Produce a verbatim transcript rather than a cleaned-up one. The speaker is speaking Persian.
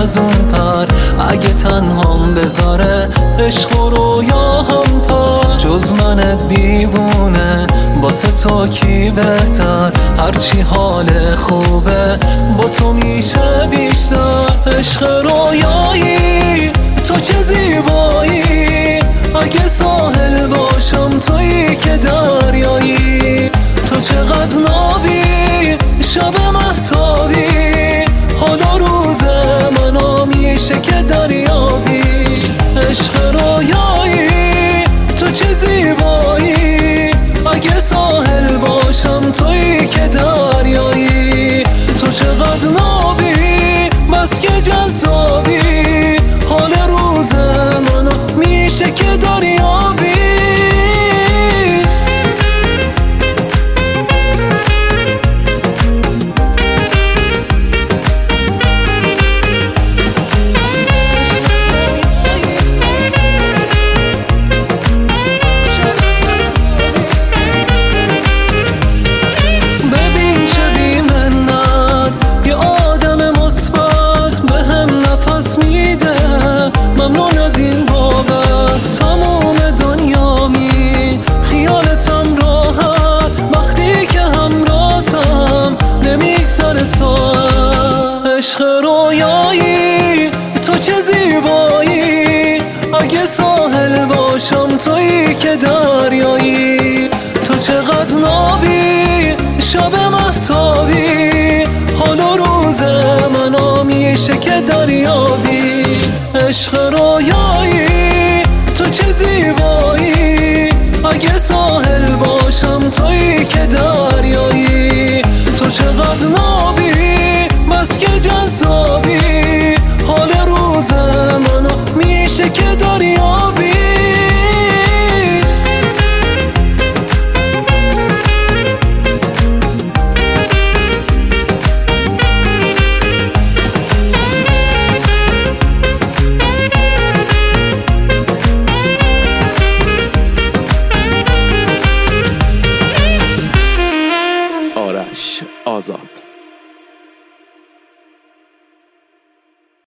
از اون پر، اگه تنهام بذاره عشق و رویا هم پر. جز من دیوونه واسه تو کی بهتر، هرچی حال خوبه با تو میشه بیشتر. عشق رویایی تو چه زیبایی، اگه ساحل باشم تویی که دریایی. تو چقدر نابی شب مهتابی، حالا روز منو میشه که دریابی. عشق رویایی تو چه زیبایی، اگه ساحل باشم تویی که دریایی. تو چقدر نابی بس که جذابی، حال روز منو میشه که دریابی. ممنون از این بابت تموم دنیا می خیالتم راحت، وقتی که همراهتم نمیگذره ساعت. عشق رویایی تو چه زیبایی، اگه ساحل باشم تویی که دریایی. تو چقدر نابی شب مهتابی، حالا روز منو میشه که دریابی. عشق رویایی تو چه زیبایی، اگه ساحل باشم تویی که دریایی. تو چقدر نابی